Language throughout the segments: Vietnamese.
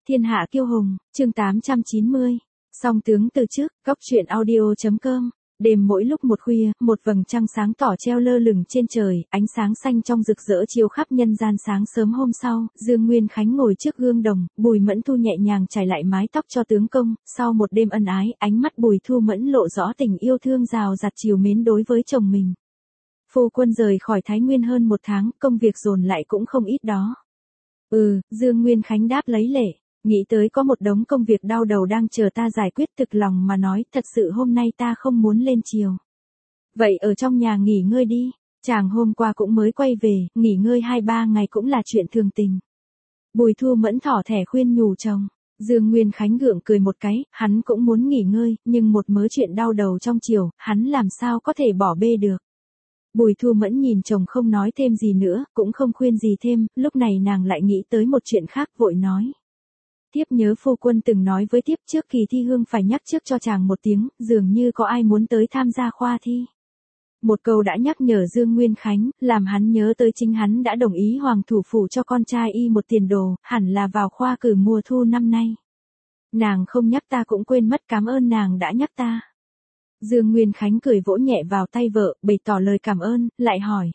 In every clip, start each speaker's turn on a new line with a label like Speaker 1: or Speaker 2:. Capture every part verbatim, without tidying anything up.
Speaker 1: Thiên hạ kiêu hùng, chương tám trăm chín mươi. Song tướng từ trước, góc truyện audio.com. Đêm mỗi lúc một khuya, một vầng trăng sáng tỏ treo lơ lửng trên trời, ánh sáng xanh trong rực rỡ chiếu khắp nhân gian. Sáng sớm hôm sau, Dương Nguyên Khánh ngồi trước gương đồng, Bùi Mẫn Thu nhẹ nhàng chải lại mái tóc cho tướng công, sau một đêm ân ái, ánh mắt Bùi Thu Mẫn lộ rõ tình yêu thương rào rạt trìu mến đối với chồng mình. Phu quân rời khỏi Thái Nguyên hơn một tháng, công việc dồn lại cũng không ít đó. Ừ, Dương Nguyên Khánh đáp lấy lệ. Nghĩ tới có một đống công việc đau đầu đang chờ ta giải quyết, thực lòng mà nói, thật sự hôm nay ta không muốn lên chiều. Vậy ở trong nhà nghỉ ngơi đi, chàng hôm qua cũng mới quay về, nghỉ ngơi hai ba ngày cũng là chuyện thường tình. Bùi Thu Mẫn thỏ thẻ khuyên nhủ chồng. Dương Nguyên Khánh gượng cười một cái, hắn cũng muốn nghỉ ngơi, nhưng một mớ chuyện đau đầu trong chiều, hắn làm sao có thể bỏ bê được. Bùi Thu Mẫn nhìn chồng không nói thêm gì nữa, cũng không khuyên gì thêm, lúc này nàng lại nghĩ tới một chuyện khác, vội nói. Thiếp nhớ phu quân từng nói với thiếp trước kỳ thi hương phải nhắc trước cho chàng một tiếng, dường như có ai muốn tới tham gia khoa thi. Một câu đã nhắc nhở Dương Nguyên Khánh, làm hắn nhớ tới chính hắn đã đồng ý hoàng thủ phủ cho con trai y một tiền đồ, hẳn là vào khoa cử mùa thu năm nay. Nàng không nhắc ta cũng quên mất, cảm ơn nàng đã nhắc ta. Dương Nguyên Khánh cười vỗ nhẹ vào tay vợ, bày tỏ lời cảm ơn, lại hỏi.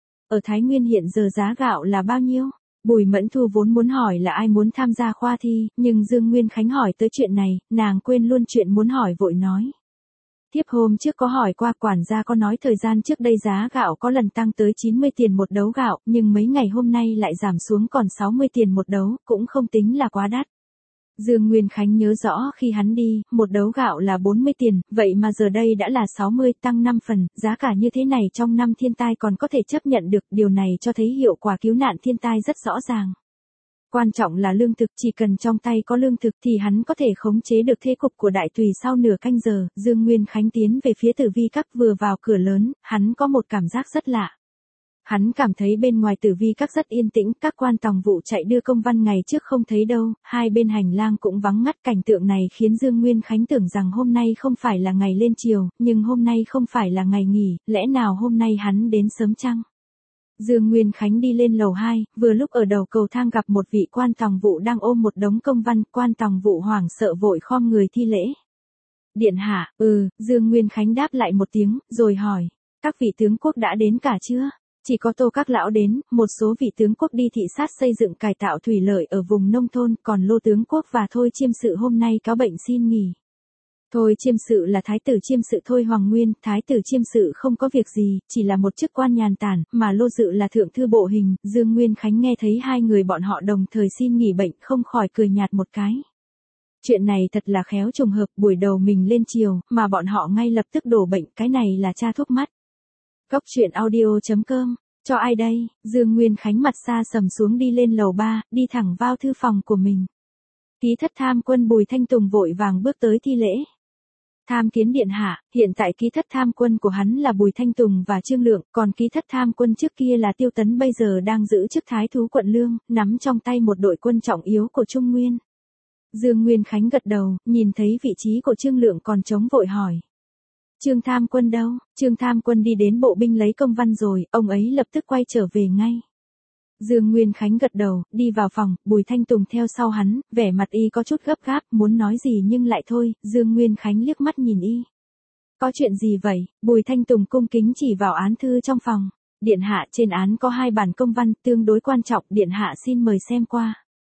Speaker 1: Ở Thái Nguyên hiện giờ giá gạo là bao nhiêu? Bùi Mẫn Thu vốn muốn hỏi là ai muốn tham gia khoa thi, nhưng Dương Nguyên Khánh hỏi tới chuyện này, nàng quên luôn chuyện muốn hỏi vội nói. Thiếp hôm trước có hỏi qua, quản gia có nói thời gian trước đây giá gạo có lần tăng tới chín mươi tiền một đấu gạo, nhưng mấy ngày hôm nay lại giảm xuống còn sáu mươi tiền một đấu, cũng không tính là quá đắt. Dương Nguyên Khánh nhớ rõ khi hắn đi, một đấu gạo là bốn mươi tiền, vậy mà giờ đây đã là sáu mươi, tăng năm phần, giá cả như thế này trong năm thiên tai còn có thể chấp nhận được, điều này cho thấy hiệu quả cứu nạn thiên tai rất rõ ràng. Quan trọng là lương thực, chỉ cần trong tay có lương thực thì hắn có thể khống chế được thế cục của đại tùy. Sau nửa canh giờ, Dương Nguyên Khánh tiến về phía Tử Vi Các, vừa vào cửa lớn, hắn có một cảm giác rất lạ. Hắn cảm thấy bên ngoài Tử Vi Các rất yên tĩnh, các quan tòng vụ chạy đưa công văn ngày trước không thấy đâu, hai bên hành lang cũng vắng ngắt. Cảnh tượng này khiến Dương Nguyên Khánh tưởng rằng hôm nay không phải là ngày lên chiều, nhưng hôm nay không phải là ngày nghỉ, lẽ nào hôm nay hắn đến sớm chăng? Dương Nguyên Khánh đi lên lầu hai, vừa lúc ở đầu cầu thang gặp một vị quan tòng vụ đang ôm một đống công văn, quan tòng vụ hoảng sợ vội khom người thi lễ. Điện hạ, ừ, Dương Nguyên Khánh đáp lại một tiếng, rồi hỏi, các vị tướng quốc đã đến cả chưa? Chỉ có Tô các lão đến, một số vị tướng quốc đi thị sát xây dựng cải tạo thủy lợi ở vùng nông thôn, còn Lô tướng quốc và Thôi Chiêm sự hôm nay có bệnh xin nghỉ. Thôi Chiêm sự là thái tử Chiêm sự Thôi Hoàng Nguyên, thái tử Chiêm sự không có việc gì, chỉ là một chức quan nhàn tản, mà Lô dự là thượng thư bộ hình. Dương Nguyên Khánh nghe thấy hai người bọn họ đồng thời xin nghỉ bệnh, không khỏi cười nhạt một cái. Chuyện này thật là khéo trùng hợp, buổi đầu mình lên chiều, mà bọn họ ngay lập tức đổ bệnh, cái này là tra thuốc mắt. Góc truyện audio.com, cho ai đây? Dương Nguyên Khánh mặt xa sầm xuống đi lên lầu ba, đi thẳng vào thư phòng của mình. Ký thất tham quân Bùi Thanh Tùng vội vàng bước tới thi lễ. Tham kiến điện hạ, hiện tại ký thất tham quân của hắn là Bùi Thanh Tùng và Trương Lượng, còn ký thất tham quân trước kia là Tiêu Tấn, bây giờ đang giữ chức thái thú quận Lương, nắm trong tay một đội quân trọng yếu của Trung Nguyên. Dương Nguyên Khánh gật đầu, nhìn thấy vị trí của Trương Lượng còn trống vội hỏi. Trương tham quân đâu? Trương tham quân đi đến bộ binh lấy công văn rồi, ông ấy lập tức quay trở về ngay. Dương Nguyên Khánh gật đầu, đi vào phòng, Bùi Thanh Tùng theo sau hắn, vẻ mặt y có chút gấp gáp, muốn nói gì nhưng lại thôi. Dương Nguyên Khánh liếc mắt nhìn y. Có chuyện gì vậy? Bùi Thanh Tùng cung kính chỉ vào án thư trong phòng. Điện hạ, trên án có hai bản công văn, tương đối quan trọng, điện hạ xin mời xem qua.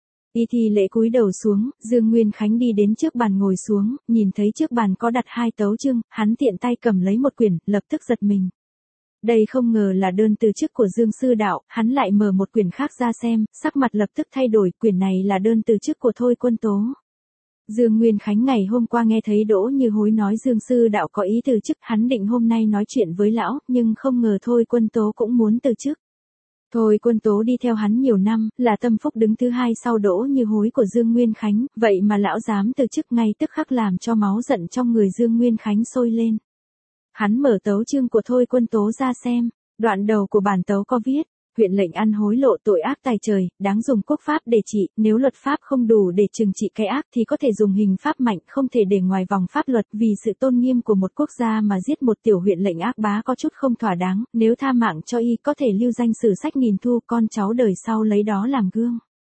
Speaker 1: Y thi lễ cúi đầu xuống, Dương Nguyên Khánh đi đến trước bàn ngồi xuống, nhìn thấy trước bàn có đặt hai tấu chương, hắn tiện tay cầm lấy một quyển, lập tức giật mình. Đây không ngờ là đơn từ chức của Dương sư đạo, hắn lại mở một quyển khác ra xem, sắc mặt lập tức thay đổi, quyển này là đơn từ chức của Thôi Quân Tố. Dương Nguyên Khánh ngày hôm qua nghe thấy Đỗ Như Hối nói Dương sư đạo có ý từ chức, hắn định hôm nay nói chuyện với lão, nhưng không ngờ Thôi Quân Tố cũng muốn từ chức. Thôi Quân Tố đi theo hắn nhiều năm, là tâm phúc đứng thứ hai sau Đỗ Như Hối của Dương Nguyên Khánh, vậy mà lão dám từ chức ngay tức khắc làm cho máu giận trong người Dương Nguyên Khánh sôi lên. Hắn mở tấu chương của Thôi Quân Tố ra xem, đoạn đầu của bản tấu có viết, huyện lệnh ăn hối lộ tội ác tài trời, đáng dùng quốc pháp để trị, nếu luật pháp không đủ để trừng trị cái ác thì có thể dùng hình pháp mạnh, không thể để ngoài vòng pháp luật, vì sự tôn nghiêm của một quốc gia mà giết một tiểu huyện lệnh ác bá có chút không thỏa đáng, nếu tha mạng cho y có thể lưu danh sử sách nghìn thu, con cháu đời sau lấy đó làm gương.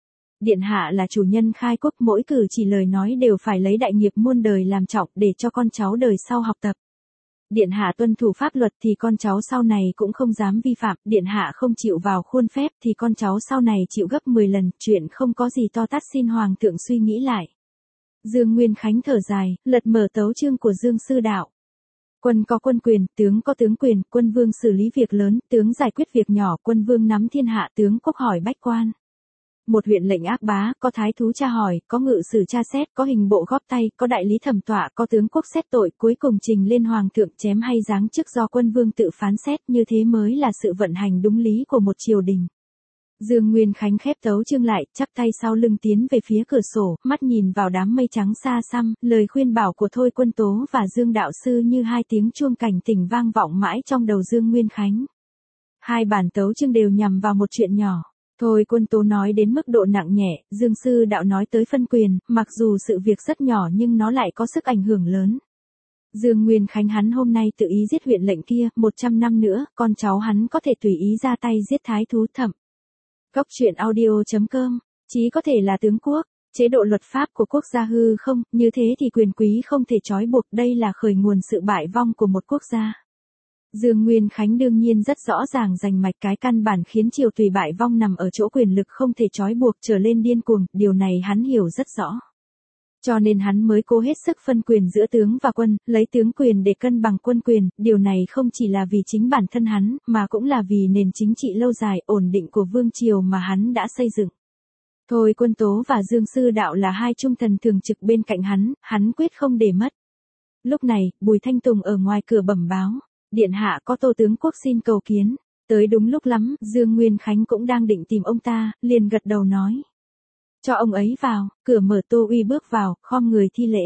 Speaker 1: Điện hạ là chủ nhân khai quốc, mỗi cử chỉ lời nói đều phải lấy đại nghiệp muôn đời làm trọng để cho con cháu đời sau học tập. Điện hạ tuân thủ pháp luật thì con cháu sau này cũng không dám vi phạm, điện hạ không chịu vào khuôn phép thì con cháu sau này chịu gấp mười lần, chuyện không có gì to tát, xin hoàng thượng suy nghĩ lại. Dương Nguyên Khánh thở dài, lật mở tấu chương của Dương Sư Đạo. Quân có quân quyền, tướng có tướng quyền, quân vương xử lý việc lớn, tướng giải quyết việc nhỏ, quân vương nắm thiên hạ, tướng quốc hỏi bách quan. Một huyện lệnh ác bá, có thái thú tra hỏi, có ngự sử tra xét, có hình bộ góp tay, có đại lý thẩm tọa, có tướng quốc xét tội, cuối cùng trình lên hoàng thượng chém hay giáng chức do quân vương tự phán xét, như thế mới là sự vận hành đúng lý của một triều đình. Dương Nguyên Khánh khép tấu chương lại, chắp tay sau lưng tiến về phía cửa sổ, mắt nhìn vào đám mây trắng xa xăm, lời khuyên bảo của Thôi Quân Tố và Dương Đạo Sư như hai tiếng chuông cảnh tỉnh vang vọng mãi trong đầu Dương Nguyên Khánh. Hai bản tấu chương đều nhằm vào một chuyện nhỏ. Thôi Quân Tố nói đến mức độ nặng nhẹ, Dương Sư Đạo nói tới phân quyền, mặc dù sự việc rất nhỏ nhưng nó lại có sức ảnh hưởng lớn. Dương Nguyên Khánh hắn hôm nay tự ý giết huyện lệnh kia, một trăm năm nữa, con cháu hắn có thể tùy ý ra tay giết thái thú thẩm. Góc truyện audio chấm com, chí có thể là tướng quốc, chế độ luật pháp của quốc gia hư không, như thế thì quyền quý không thể trói buộc, đây là khởi nguồn sự bại vong của một quốc gia. Dương Nguyên Khánh đương nhiên rất rõ ràng rành mạch cái căn bản khiến triều tùy bại vong nằm ở chỗ quyền lực không thể trói buộc trở lên điên cuồng, điều này hắn hiểu rất rõ. Cho nên hắn mới cố hết sức phân quyền giữa tướng và quân, lấy tướng quyền để cân bằng quân quyền, điều này không chỉ là vì chính bản thân hắn, mà cũng là vì nền chính trị lâu dài, ổn định của vương triều mà hắn đã xây dựng. Thôi Quân Tố và Dương Sư Đạo là hai trung thần thường trực bên cạnh hắn, hắn quyết không để mất. Lúc này, Bùi Thanh Tùng ở ngoài cửa bẩm báo, điện hạ có Tô tướng quốc xin cầu kiến. Tới đúng lúc lắm, Dương Nguyên Khánh cũng đang định tìm ông ta, liền gật đầu nói. Cho ông ấy vào, cửa mở, Tô Uy bước vào, khom người thi lễ.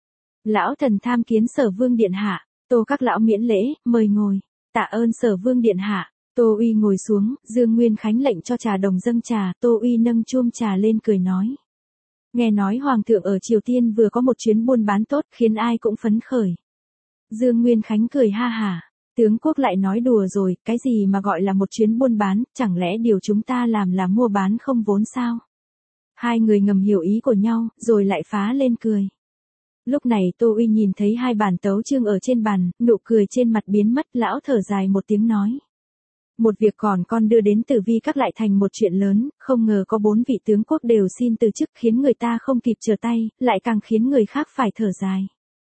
Speaker 1: Lão thần tham kiến Sở Vương điện hạ. Tô các lão miễn lễ, mời ngồi. Tạ ơn Sở Vương điện hạ. Tô Uy ngồi xuống, Dương Nguyên Khánh lệnh cho trà đồng dâng trà, Tô Uy nâng chuông trà lên cười nói. Nghe nói Hoàng thượng ở Triều Tiên vừa có một chuyến buôn bán tốt, khiến ai cũng phấn khởi. Dương Nguyên Khánh cười ha hả. Tướng quốc lại nói đùa rồi, cái gì mà gọi là một chuyến buôn bán, chẳng lẽ điều chúng ta làm là mua bán không vốn sao? Hai người ngầm hiểu ý của nhau, rồi lại phá lên cười. Lúc này Tô Uy nhìn thấy hai bản tấu chương ở trên bàn, nụ cười trên mặt biến mất, lão thở dài một tiếng nói. Một việc còn con đưa đến Tử Vi các lại thành một chuyện lớn, không ngờ có bốn vị tướng quốc đều xin từ chức, khiến người ta không kịp trở tay, lại càng khiến người khác phải thở dài.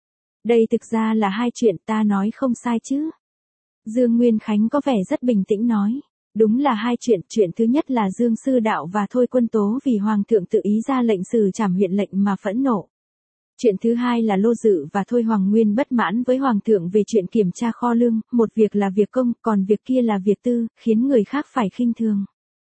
Speaker 1: Đây thực ra là hai chuyện, ta nói không sai chứ? Dương Nguyên Khánh có vẻ rất bình tĩnh nói. Đúng là hai chuyện, chuyện thứ nhất là Dương Sư Đạo và Thôi Quân Tố vì Hoàng thượng tự ý ra lệnh xử trảm huyện lệnh mà phẫn nộ. Chuyện thứ hai là Lô Dự và Thôi Hoàng Nguyên bất mãn với Hoàng thượng về chuyện kiểm tra kho lương, một việc là việc công, còn việc kia là việc tư, khiến người khác phải khinh thường.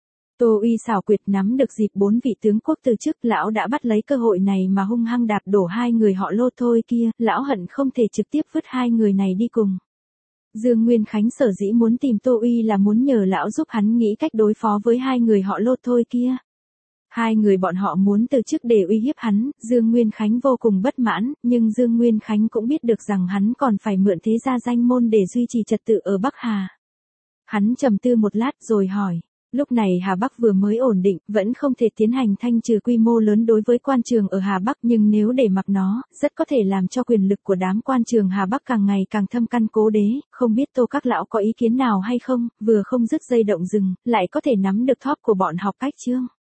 Speaker 1: Tô Uy xảo quyệt nắm được dịp bốn vị tướng quốc từ chức, lão đã bắt lấy cơ hội này mà hung hăng đạp đổ hai người họ Lô Thôi kia, lão hận không thể trực tiếp vứt hai người này đi cùng. Dương Nguyên Khánh sở dĩ muốn tìm Tô Uy là muốn nhờ lão giúp hắn nghĩ cách đối phó với hai người họ Lô Thôi kia. Hai người bọn họ muốn từ chức để uy hiếp hắn, Dương Nguyên Khánh vô cùng bất mãn, nhưng Dương Nguyên Khánh cũng biết được rằng hắn còn phải mượn thế gia danh môn để duy trì trật tự ở Bắc Hà. Hắn trầm tư một lát rồi hỏi. Lúc này Hà Bắc vừa mới ổn định, vẫn không thể tiến hành thanh trừ quy mô lớn đối với quan trường ở Hà Bắc, nhưng nếu để mặc nó, rất có thể làm cho quyền lực của đám quan trường Hà Bắc càng ngày càng thâm căn cố đế, không biết Tô các lão có ý kiến nào hay không, vừa không dứt dây động rừng, lại có thể nắm được thóp của bọn học cách chương.